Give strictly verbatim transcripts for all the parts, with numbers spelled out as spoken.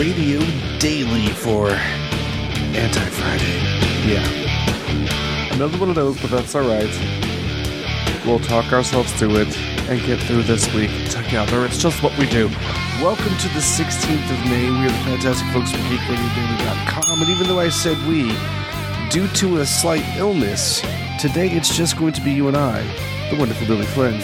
Radio Daily for Anti-Friday. Yeah. Another one of those, but that's alright. We'll talk ourselves through it and get through this week together. It's just what we do. Welcome to the sixteenth of May. We are the fantastic folks from Geek Radio Daily dot com. And even though I said we, due to a slight illness, today it's just going to be you and I, the wonderful Billy Flynn.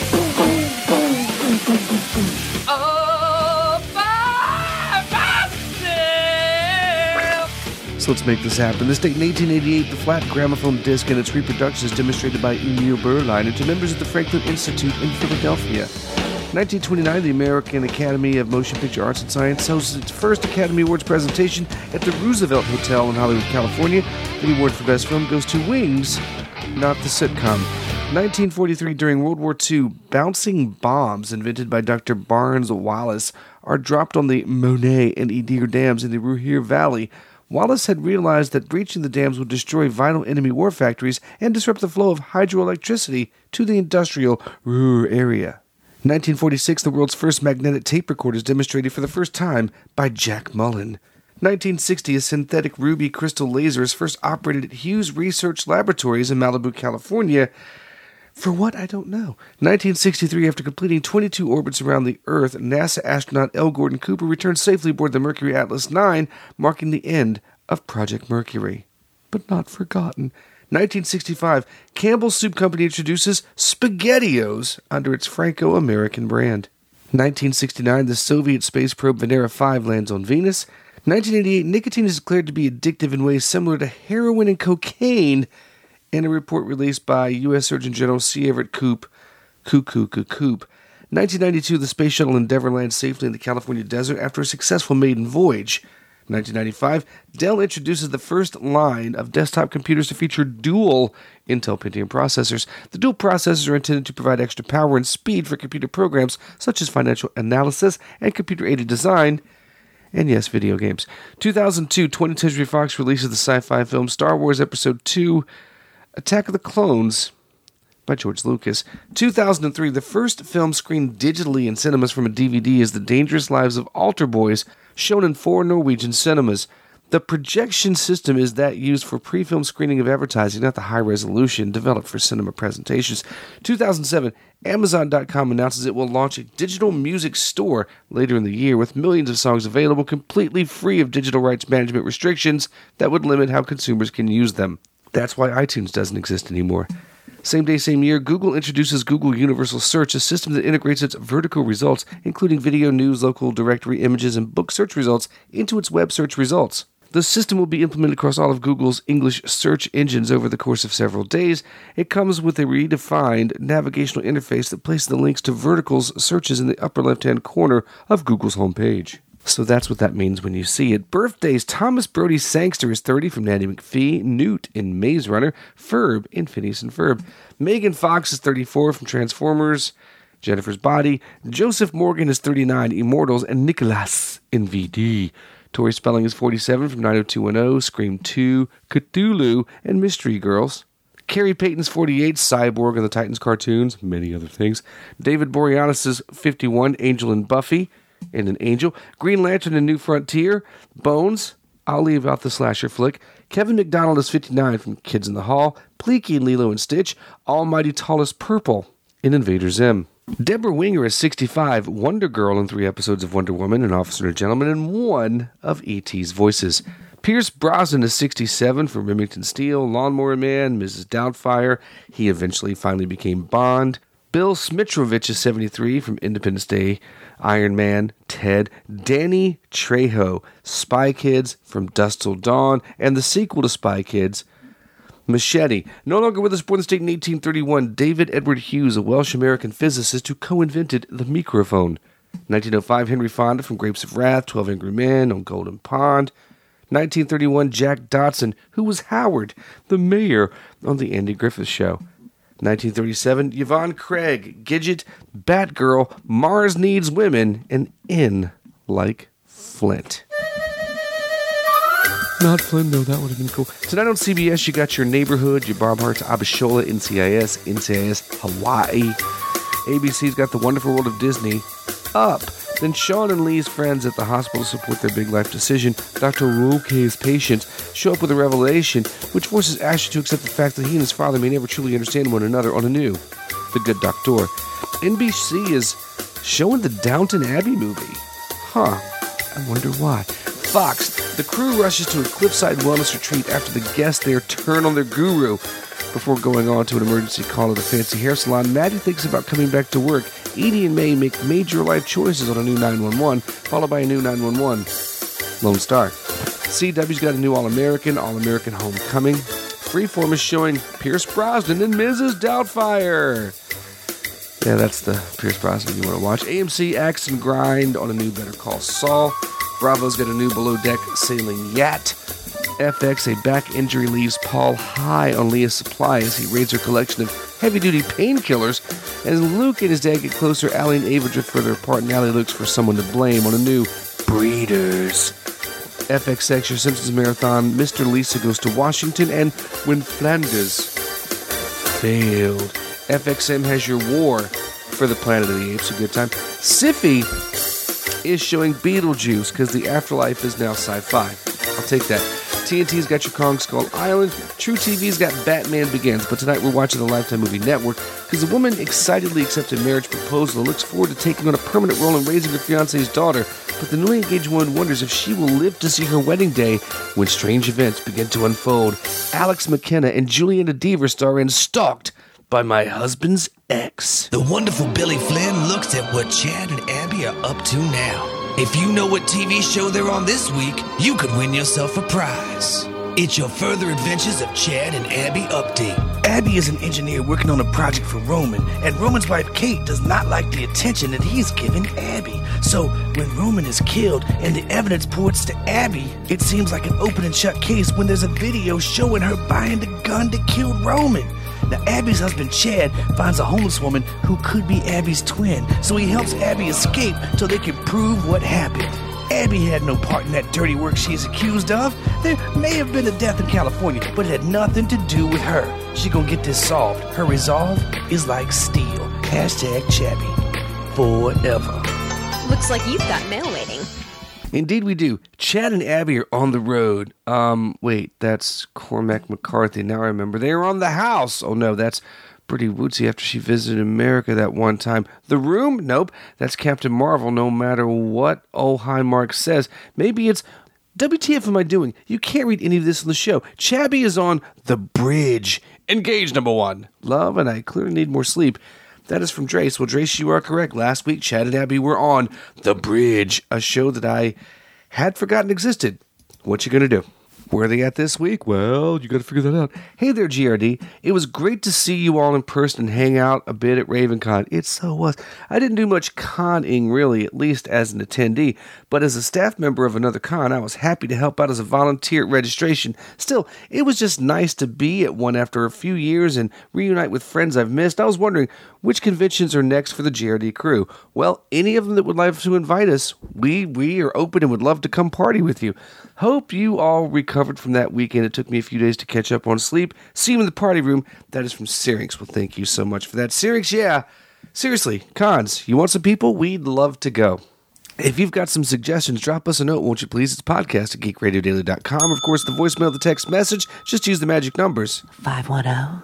So let's make this happen. This date in eighteen eighty-eight, the flat gramophone disc and its reproduction is demonstrated by Emil Berliner to members of the Franklin Institute in Philadelphia. nineteen twenty-nine, the American Academy of Motion Picture Arts and Science hosts its first Academy Awards presentation at the Roosevelt Hotel in Hollywood, California. The award for Best Film goes to Wings, not the sitcom. nineteen forty-three, during World War Two, bouncing bombs invented by Doctor Barnes Wallis are dropped on the Monet and Eder dams in the Ruhr Valley. Wallis had realized that breaching the dams would destroy vital enemy war factories and disrupt the flow of hydroelectricity to the industrial Ruhr area. nineteen forty-six, the world's first magnetic tape recorder is demonstrated for the first time by Jack Mullen. nineteen sixty, a synthetic ruby crystal laser is first operated at Hughes Research Laboratories in Malibu, California. For what? I don't know. nineteen sixty-three, after completing twenty-two orbits around the Earth, NASA astronaut L. Gordon Cooper returned safely aboard the Mercury Atlas nine, marking the end of Project Mercury. But not forgotten. nineteen sixty-five, Campbell's Soup Company introduces SpaghettiOs under its Franco-American brand. nineteen sixty-nine, the Soviet space probe Venera five lands on Venus. nineteen eighty-eight, nicotine is declared to be addictive in ways similar to heroin and cocaine, in a report released by U S Surgeon General C. Everett Koop. Koop, Koop, Koop, Koop. nineteen ninety-two, the space shuttle Endeavour lands safely in the California desert after a successful maiden voyage. nineteen ninety-five, Dell introduces the first line of desktop computers to feature dual Intel Pentium processors. The dual processors are intended to provide extra power and speed for computer programs such as financial analysis and computer-aided design, and yes, video games. two thousand two, twentieth Century Fox releases the sci-fi film Star Wars Episode two, Attack of the Clones, by George Lucas. two thousand three, the first film screened digitally in cinemas from a D V D is The Dangerous Lives of Altar Boys, shown in four Norwegian cinemas. The projection system is that used for pre-film screening of advertising, not the high resolution developed for cinema presentations. two thousand seven, Amazon dot com announces it will launch a digital music store later in the year with millions of songs available completely free of digital rights management restrictions that would limit how consumers can use them. That's why iTunes doesn't exist anymore. Same day, same year, Google introduces Google Universal Search, a system that integrates its vertical results, including video, news, local directory, images, and book search results, into its web search results. The system will be implemented across all of Google's English search engines over the course of several days. It comes with a redefined navigational interface that places the links to verticals searches in the upper left-hand corner of Google's homepage. So that's what that means when you see it. Birthdays: Thomas Brody Sangster is thirty from Nanny McPhee, Newt in Maze Runner, Ferb in Phineas and Ferb. Megan Fox is thirty-four from Transformers, Jennifer's Body. Joseph Morgan is thirty-nine, Immortals, and Nicholas in V D. Tori Spelling is forty-seven from nine oh two one oh, Scream two, Cthulhu, and Mystery Girls. Carrie Payton's forty-eight, Cyborg and the Titans cartoons, many other things. David Boreanaz is fifty-one, Angel and Buffy, and an Angel. Green Lantern and New Frontier. Bones, I'll leave out the slasher flick. Kevin McDonald is fifty-nine from Kids in the Hall. Pleaky and Lilo and Stitch. Almighty Tallest Purple in Invader Zim. Deborah Winger is sixty-five, Wonder Girl in three episodes of Wonder Woman, An Officer and a Gentleman, and one of E T's voices. Pierce Brosnan is sixty-seven from Remington Steele, Lawnmower Man, Missus Doubtfire. He eventually finally became Bond. Bill Smitrovich is seventy-three from Independence Day, Iron Man, Ted. Danny Trejo, Spy Kids, From Dusk Till Dawn, and the sequel to Spy Kids, Machete. No longer with us, born in the state in eighteen thirty-one, David Edward Hughes, a Welsh-American physicist who co-invented the microphone. nineteen oh five, Henry Fonda from Grapes of Wrath, twelve Angry Men, on Golden Pond. nineteen thirty-one, Jack Dotson, who was Howard, the mayor, on The Andy Griffith Show. nineteen thirty-seven, Yvonne Craig, Gidget, Batgirl, Mars Needs Women, and In Like Flint. Not Flynn, though. That would have been cool. Tonight on C B S, you got Your Neighborhood, your Bob Hart's Abishola, N C I S, N C I S, Hawaii. A B C's got The Wonderful World of Disney, Up, Then Sean and Lee's friends at the hospital support their big life decision. Doctor Roque's patients show up with a revelation, which forces Asher to accept the fact that he and his father may never truly understand one another on anew. The Good Doctor. N B C is showing the Downton Abbey movie. Huh. I wonder why. Fox. The crew rushes to a cliffside wellness retreat after the guests there turn on their guru. Before going on to an emergency call at a fancy hair salon, Maddie thinks about coming back to work. Edie and May make major life choices on a new nine one one, followed by a new nine one one. Lone Star. C W's got a new All-American, All-American Homecoming. Freeform is showing Pierce Brosnan and Missus Doubtfire. Yeah, that's the Pierce Brosnan you want to watch. A M C Axe and Grind on a new Better Call Saul. Bravo's got a new Below Deck Sailing Yacht. F X, a back injury leaves Paul high on Leah's supply as he raids her collection of heavy-duty painkillers. As Luke and his dad get closer, Allie and Ava drift further apart, and Allie looks for someone to blame on a new Breeders. F X X, your Simpsons Marathon, Mister Lisa goes to Washington, and When Flanders Failed. F X M has your War for the Planet of the Apes, a good time. Syfy is showing Beetlejuice because the afterlife is now sci-fi. I'll take that. T N T's got your Kong Skull Island. True T V's got Batman Begins. But tonight we're watching the Lifetime Movie Network because a woman excitedly accepted marriage proposal and looks forward to taking on a permanent role in raising her fiancé's daughter. But the newly engaged woman wonders if she will live to see her wedding day when strange events begin to unfold. Alex McKenna and Juliana Deaver star in Stalked by My Husband's Ex. The wonderful Billy Flynn looks at what Chad and Abby are up to now. If you know what T V show they're on this week, you could win yourself a prize. It's your Further Adventures of Chad and Abby update. Abby is an engineer working on a project for Roman, and Roman's wife Kate does not like the attention that he's giving Abby. So when Roman is killed and the evidence points to Abby, it seems like an open and shut case when there's a video showing her buying the gun that killed Roman. Now, Abby's husband, Chad, finds a homeless woman who could be Abby's twin, so he helps Abby escape so they can prove what happened. Abby had no part in that dirty work she's accused of. There may have been a death in California, but it had nothing to do with her. She gonna get this solved. Her resolve is like steel. Hashtag Chabby. Forever. Looks like you've got mail waiting. Indeed we do. Chad and Abby are on the road. Um, wait, that's Cormac McCarthy. Now I remember. They are on the house. Oh no, that's Bertie Woodsey after she visited America that one time. The Room? Nope. That's Captain Marvel, no matter what old Highmark says. Maybe it's... W T F am I doing? You can't read any of this in the show. Chabby is on The Bridge. Engage number one. Love, and I clearly need more sleep. That is from Drace. Well, Drace, you are correct. Last week, Chad and Abby were on The Bridge, a show that I had forgotten existed. What you gonna do? Where are they at this week? Well, you got to figure that out. Hey there, G R D. It was great to see you all in person and hang out a bit at RavenCon. It so was. I didn't do much conning, really, at least as an attendee, but as a staff member of another con, I was happy to help out as a volunteer at registration. Still, it was just nice to be at one after a few years and reunite with friends I've missed. I was wondering, which conventions are next for the G R D crew? Well, any of them that would like to invite us, we we are open and would love to come party with you. Hope you all recovered from that weekend. It took me a few days to catch up on sleep. See you in the party room. That is from Syrinx. Well, thank you so much for that. Syrinx, yeah. Seriously, cons, you want some people? We'd love to go. If you've got some suggestions, drop us a note, won't you please? It's podcast at geek radio daily dot com. Of course, the voicemail, the text message, just use the magic numbers. five one zero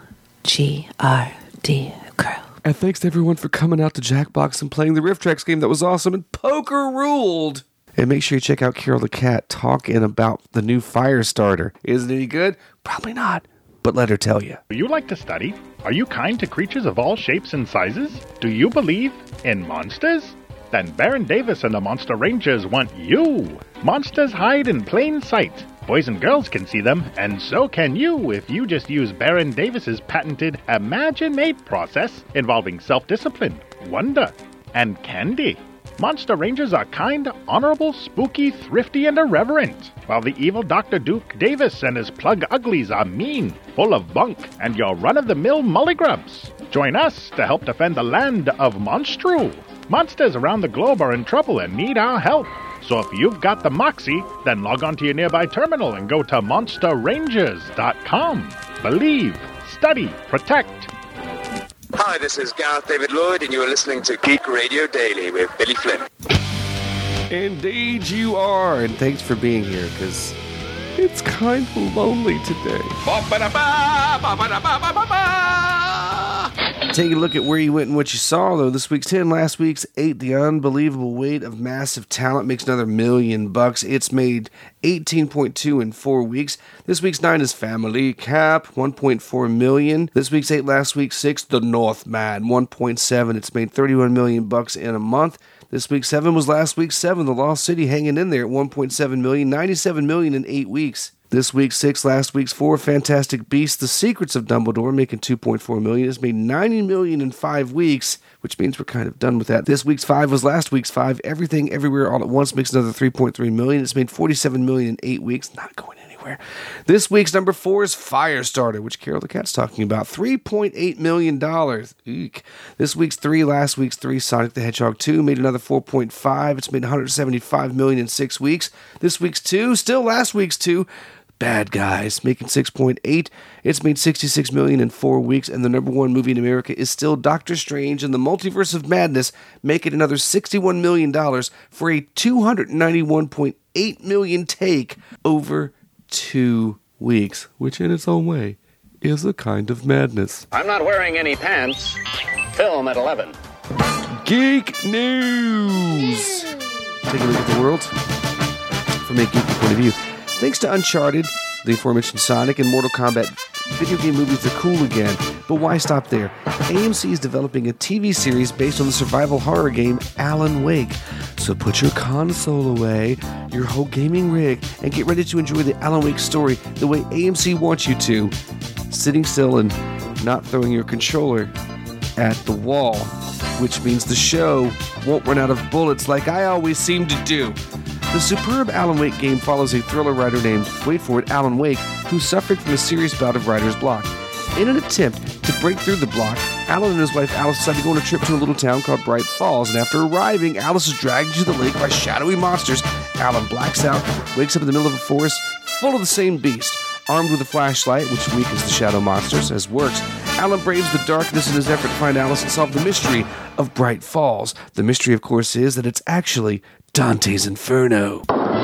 G R D Crew. And thanks to everyone for coming out to Jackbox and playing the Riff Tracks game. That was awesome, and poker ruled. And make sure you check out Carol the Cat talking about the new fire starter. Isn't it any good? Probably not, but let her tell you. Do you like to study? Are you kind to creatures of all shapes and sizes? Do you believe in monsters? Then Baron Davis and the Monster Rangers want you. Monsters hide in plain sight. Boys and girls can see them, and so can you if you just use Baron Davis's patented Imagine-Mate process involving self-discipline, wonder, and candy. Monster Rangers are kind, honorable, spooky, thrifty, and irreverent, while the evil Doctor Duke Davis and his plug uglies are mean, full of bunk, and your run-of-the-mill mullygrubs. Join us to help defend the land of Monstru. Monsters around the globe are in trouble and need our help. So if you've got the moxie, then log on to your nearby terminal and go to monster rangers dot com. Believe, study, protect. Hi, this is Gareth David Lloyd, and you are listening to Geek Radio Daily with Billy Flynn. Indeed you are, and thanks for being here, because it's kind of lonely today. Taking a look at where you went and what you saw, though. This week's ten, last week's eight. The unbelievable weight of massive talent makes another million bucks. It's made eighteen point two in four weeks. This week's nine is Family Cap, one point four million. This week's eight, last week's six, The Northman, one point seven. It's made thirty-one million bucks in a month. This week's seven was last week's seven. The Lost City hanging in there at one point seven million, ninety-seven million in eight weeks. This week's six, last week's four, Fantastic Beasts, The Secrets of Dumbledore, making two point four million. It's made ninety million in five weeks, which means we're kind of done with that. This week's five was last week's five. Everything, Everywhere, All at Once makes another three point three million. It's made forty-seven million in eight weeks. Not going anywhere. This week's number four is Firestarter, which Carol the Cat's talking about. three point eight million dollars. Eek. This week's three, last week's three, Sonic the Hedgehog two, made another four point five. It's made one hundred seventy-five million dollars in six weeks. This week's two, still last week's two, Bad Guys, making six point eight. It's made sixty-six million dollars in four weeks, and the number one movie in America is still Doctor Strange and the Multiverse of Madness, making another sixty-one million dollars for a two hundred ninety-one point eight million dollars take over two weeks, which in its own way is a kind of madness. I'm not wearing any pants. Film at eleven. Geek News! Take a look at the world from a geeky point of view. Thanks to Uncharted, the aforementioned Sonic, and Mortal Kombat, video game movies are cool again. But why stop there? A M C is developing a T V series based on the survival horror game Alan Wake. So put your console away, your whole gaming rig, and get ready to enjoy the Alan Wake story the way A M C wants you to. Sitting still and not throwing your controller at the wall, which means the show won't run out of bullets like I always seem to do. The superb Alan Wake game follows a thriller writer named, wait for it, Alan Wake, who suffered from a serious bout of writer's block. In an attempt to break through the block, Alan and his wife Alice decide to go on a trip to a little town called Bright Falls, and after arriving, Alice is dragged into the lake by shadowy monsters. Alan blacks out, wakes up in the middle of a forest full of the same beast. Armed with a flashlight, which weakens the shadow monsters, as works, Alan braves the darkness in his effort to find Alice and solve the mystery of Bright Falls. The mystery, of course, is that it's actually Dante's Inferno.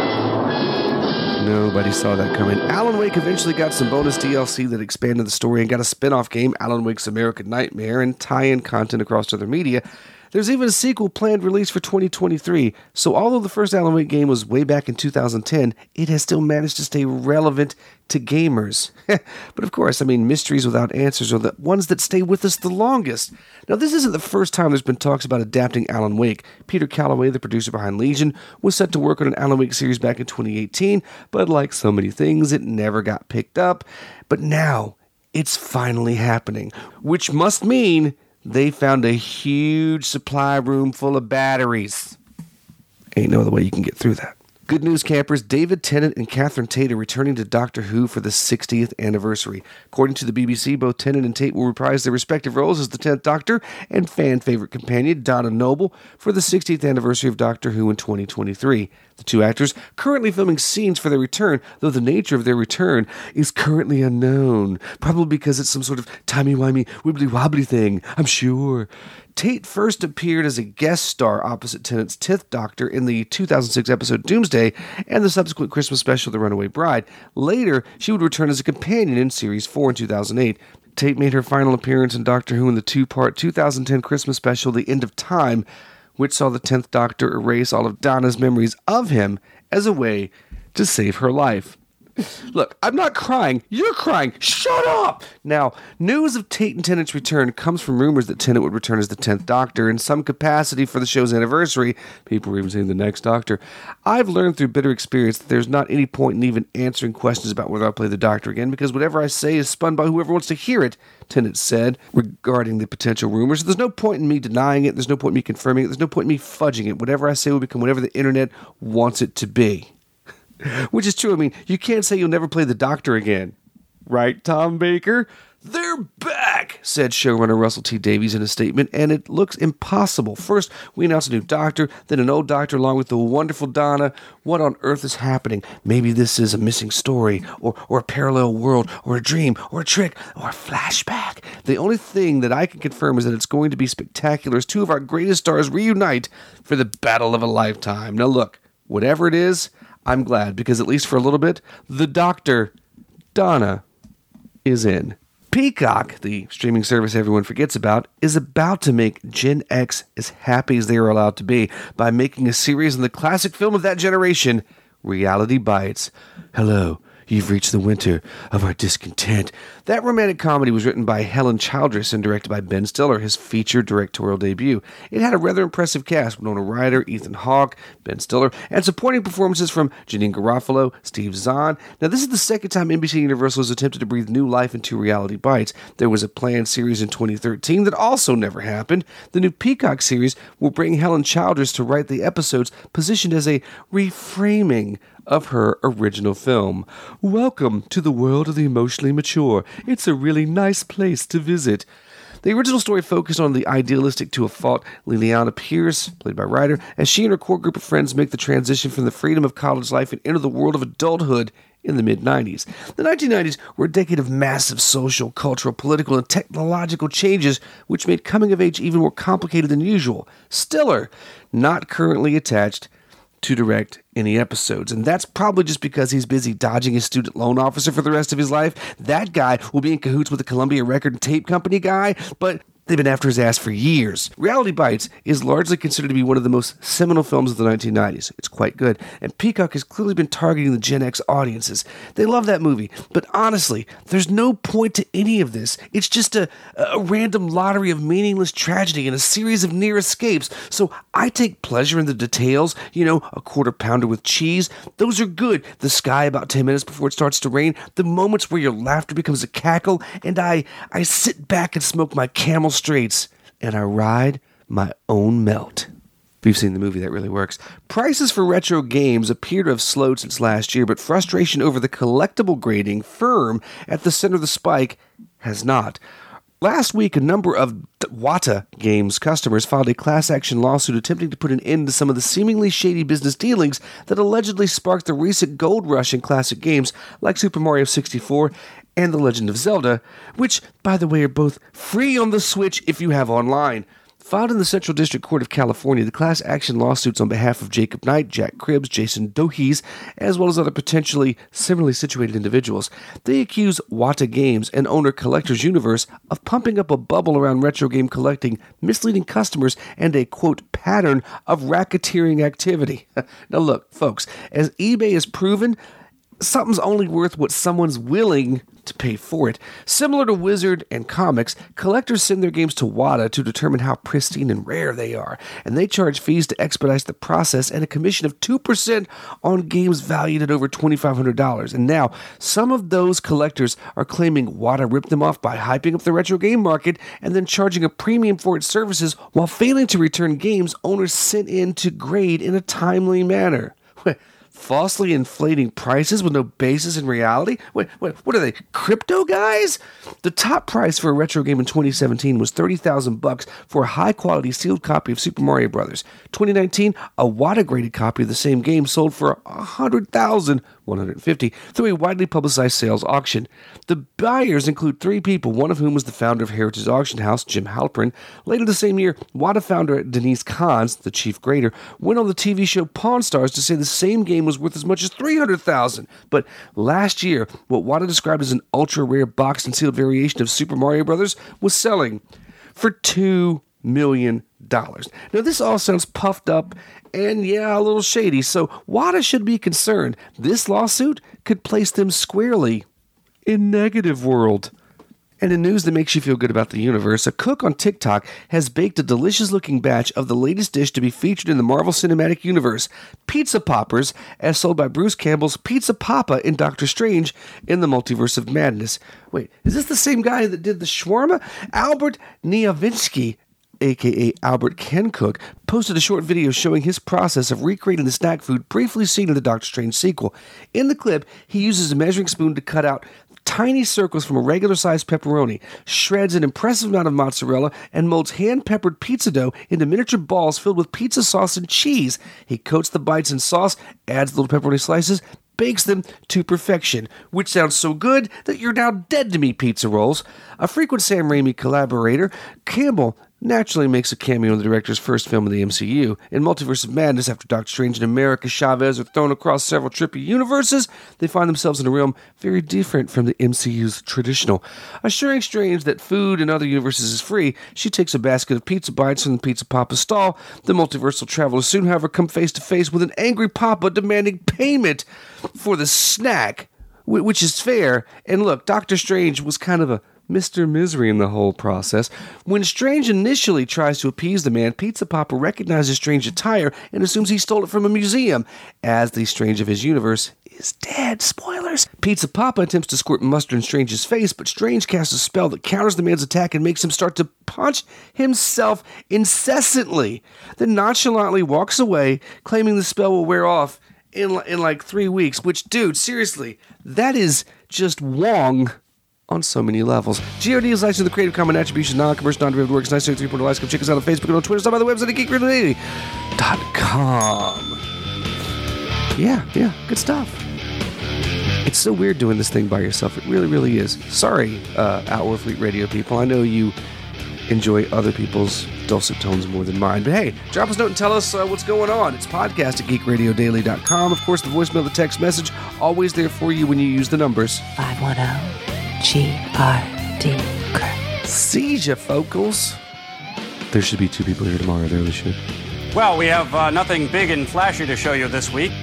Nobody saw that coming. Alan Wake eventually got some bonus D L C that expanded the story and got a spin-off game, Alan Wake's American Nightmare, and tie-in content across other media. There's even a sequel planned release for twenty twenty-three, so although the first Alan Wake game was way back in two thousand ten, it has still managed to stay relevant to gamers. But of course, I mean, mysteries without answers are the ones that stay with us the longest. Now, this isn't the first time there's been talks about adapting Alan Wake. Peter Calloway, the producer behind Legion, was set to work on an Alan Wake series back in twenty eighteen, but like so many things, it never got picked up. But now, it's finally happening, which must mean they found a huge supply room full of batteries. Ain't no other way you can get through that. Good news, campers. David Tennant and Catherine Tate are returning to Doctor Who for the sixtieth anniversary. According to the B B C, both Tennant and Tate will reprise their respective roles as the tenth Doctor and fan-favorite companion Donna Noble for the sixtieth anniversary of Doctor Who in twenty twenty-three. The two actors currently filming scenes for their return, though the nature of their return is currently unknown. Probably because it's some sort of timey-wimey, wibbly-wobbly thing, I'm sure. Tate first appeared as a guest star opposite Tennant's tenth Doctor in the two thousand six episode Doomsday and the subsequent Christmas special The Runaway Bride. Later, she would return as a companion in Series four in two thousand eight. Tate made her final appearance in Doctor Who in the two-part two thousand ten Christmas special The End of Time, which saw the tenth Doctor erase all of Donna's memories of him as a way to save her life. Look, I'm not crying. You're crying. Shut up! Now, news of Tate and Tennant's return comes from rumors that Tennant would return as the tenth Doctor in some capacity for the show's anniversary. People were even saying the next Doctor. I've learned through bitter experience that there's not any point in even answering questions about whether I'll play the Doctor again, because whatever I say is spun by whoever wants to hear it, Tennant said, regarding the potential rumors. There's no point in me denying it. There's no point in me confirming it. There's no point in me fudging it. Whatever I say will become whatever the internet wants it to be. Which is true. I mean, you can't say you'll never play the Doctor again. Right, Tom Baker? They're back! back, said showrunner Russell T Davies in a statement, and it looks impossible. First, we announced a new doctor, then an old doctor along with the wonderful Donna. What on earth is happening? Maybe this is a missing story, or, or a parallel world, or a dream, or a trick, or a flashback. The only thing that I can confirm is that it's going to be spectacular as two of our greatest stars reunite for the battle of a lifetime. Now look, whatever it is, I'm glad, because at least for a little bit, the doctor, Donna, is in. Peacock, the streaming service everyone forgets about, is about to make Gen X as happy as they are allowed to be by making a series on the classic film of that generation, Reality Bites. Hello, you've reached the winter of our discontent. That romantic comedy was written by Helen Childress and directed by Ben Stiller, his feature directorial debut. It had a rather impressive cast: Winona Ryder, Ethan Hawke, Ben Stiller, and supporting performances from Janeane Garofalo, Steve Zahn. Now, this is the second time N B C Universal has attempted to breathe new life into Reality Bites. There was a planned series in twenty thirteen that also never happened. The new Peacock series will bring Helen Childress to write the episodes, positioned as a reframing of her original film. Welcome to the world of the emotionally mature. It's a really nice place to visit. The original story focused on the idealistic to a fault Liliana Pierce, played by Ryder, as she and her core group of friends make the transition from the freedom of college life and enter the world of adulthood in the mid nineties. The nineteen nineties were a decade of massive social, cultural, political, and technological changes, which made coming of age even more complicated than usual. Stiller, not currently attached to direct any episodes, and that's probably just because he's busy dodging his student loan officer for the rest of his life. That guy will be in cahoots with the Columbia Record and Tape Company guy, but they've been after his ass for years. Reality Bites is largely considered to be one of the most seminal films of the nineteen nineties. It's quite good, and Peacock has clearly been targeting the Gen X audiences. They love that movie, but honestly, there's no point to any of this. It's just a, a random lottery of meaningless tragedy and a series of near escapes. So I take pleasure in the details, you know, a quarter pounder with cheese. Those are good. The sky about ten minutes before it starts to rain, the moments where your laughter becomes a cackle, and I, I sit back and smoke my Camel Straits, and I ride my own melt. If you've seen the movie, that really works. Prices for retro games appear to have slowed since last year, but frustration over the collectible grading firm at the center of the spike has not. Last week, a number of Wata Games customers filed a class action lawsuit attempting to put an end to some of the seemingly shady business dealings that allegedly sparked the recent gold rush in classic games like Super Mario sixty-four and The Legend of Zelda, which, by the way, are both free on the Switch if you have online. Filed in the Central District Court of California, the class action lawsuits on behalf of Jacob Knight, Jack Cribbs, Jason Dohes, as well as other potentially similarly situated individuals. They accuse Wata Games and owner Collectors Universe of pumping up a bubble around retro game collecting, misleading customers, and a, quote, pattern of racketeering activity. Now look, folks, as eBay has proven, something's only worth what someone's willing to pay for it. Similar to Wizard and comics, collectors send their games to Wata to determine how pristine and rare they are, and they charge fees to expedite the process and a commission of two percent on games valued at over twenty-five hundred dollars. And now, some of those collectors are claiming Wata ripped them off by hyping up the retro game market and then charging a premium for its services while failing to return games owners sent in to grade in a timely manner. Falsely inflating prices with no basis in reality? Wait, wait, what are they, crypto guys? The top price for a retro game in twenty seventeen was thirty thousand bucks for a high-quality sealed copy of Super Mario Brothers. twenty nineteen, a Wata-graded copy of the same game sold for one hundred thousand one hundred fifty dollars through a widely publicized sales auction. The buyers include three people, one of whom was the founder of Heritage Auction House, Jim Halpern. Later the same year, Wata founder Denise Kahns, the chief grader, went on the T V show Pawn Stars to say the same game was worth as much as three hundred thousand dollars. But last year, what Wata described as an ultra-rare boxed and sealed variation of Super Mario Brothers was selling for two million dollars. Now, this all sounds puffed up and, yeah, a little shady, so Wata should be concerned. This lawsuit could place them squarely in negative world. And in news that makes you feel good about the universe, a cook on TikTok has baked a delicious-looking batch of the latest dish to be featured in the Marvel Cinematic Universe, Pizza Poppers, as sold by Bruce Campbell's Pizza Papa in Doctor Strange in the Multiverse of Madness. Wait, is this the same guy that did the shawarma? Albert Niavinsky, a k a. Albert Can Cook, posted a short video showing his process of recreating the snack food briefly seen in the Doctor Strange sequel. In the clip, he uses a measuring spoon to cut out tiny circles from a regular-sized pepperoni, shreds an impressive amount of mozzarella, and molds hand-peppered pizza dough into miniature balls filled with pizza sauce and cheese. He coats the bites in sauce, adds little pepperoni slices, bakes them to perfection, which sounds so good that you're now dead to me, pizza rolls. A frequent Sam Raimi collaborator, Campbell naturally makes a cameo in the director's first film of the M C U. In Multiverse of Madness, after Doctor Strange and America Chavez are thrown across several trippy universes, they find themselves in a realm very different from the M C U's traditional. Assuring Strange that food in other universes is free, she takes a basket of pizza bites from the Pizza Papa stall. The multiversal travelers soon, however, come face to face with an angry Papa demanding payment for the snack, which is fair. And look, Doctor Strange was kind of a Mister Misery in the whole process. When Strange initially tries to appease the man, Pizza Papa recognizes Strange's attire and assumes he stole it from a museum, as the Strange of his universe is dead. Spoilers! Pizza Papa attempts to squirt mustard in Strange's face, but Strange casts a spell that counters the man's attack and makes him start to punch himself incessantly, then nonchalantly walks away, claiming the spell will wear off in, in like three weeks, which, dude, seriously, that is just Wong on so many levels. G R D is licensed to the Creative Commons Attribution, non-commercial, non-derivative works. nine seventy-three point oh license. Come check us out on Facebook and on Twitter. Stop by the website at geek radio daily dot com. Yeah, yeah, good stuff. It's so weird doing this thing by yourself. It really, really is. Sorry, uh, Outlaw Fleet Radio people. I know you enjoy other people's dulcet tones more than mine. But hey, drop us a note and tell us uh, what's going on. It's podcast at geek radio daily dot com. Of course, the voicemail, the text message, always there for you when you use the numbers. five one zero G R D. See ya, focals. There should be two people here tomorrow. There really should. Well, we have uh, nothing big and flashy to show you this week.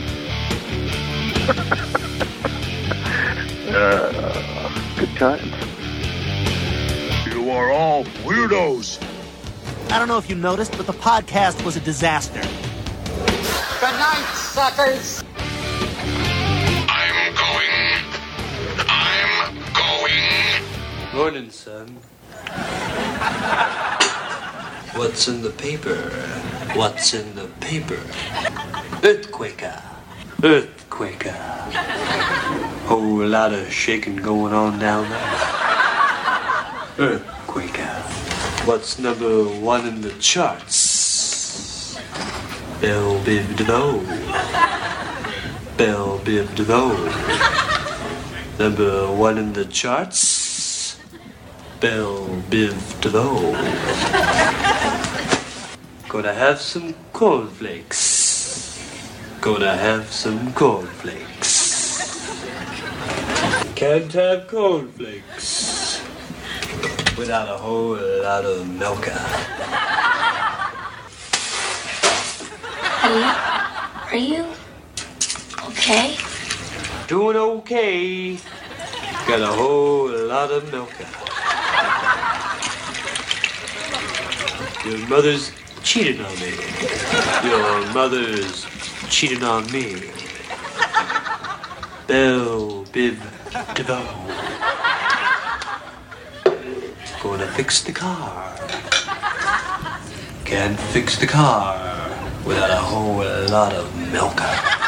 uh, good times. You are all weirdos. I don't know if you noticed, but the podcast was a disaster. Good night, suckers. I'm going. I'm going. Morning, son. What's in the paper? What's in the paper? Earthquaker. Earthquaker. Whole lot of shaking going on down there. Earthquaker. What's number one in the charts? Belle Biv DeVoe. Belle Biv DeVoe. Number one in the charts? Belle Biv DeVoe. Gonna have some cornflakes. Gonna have some cornflakes. Can't have cornflakes without a whole lot of milka. Are you, are you okay? Doing okay. Got a whole lot of milka. Your mother's cheated on me. Your mother's cheated on me. Belle Biv DeVoe. Gonna fix the car. Can't fix the car without a whole lot of milk.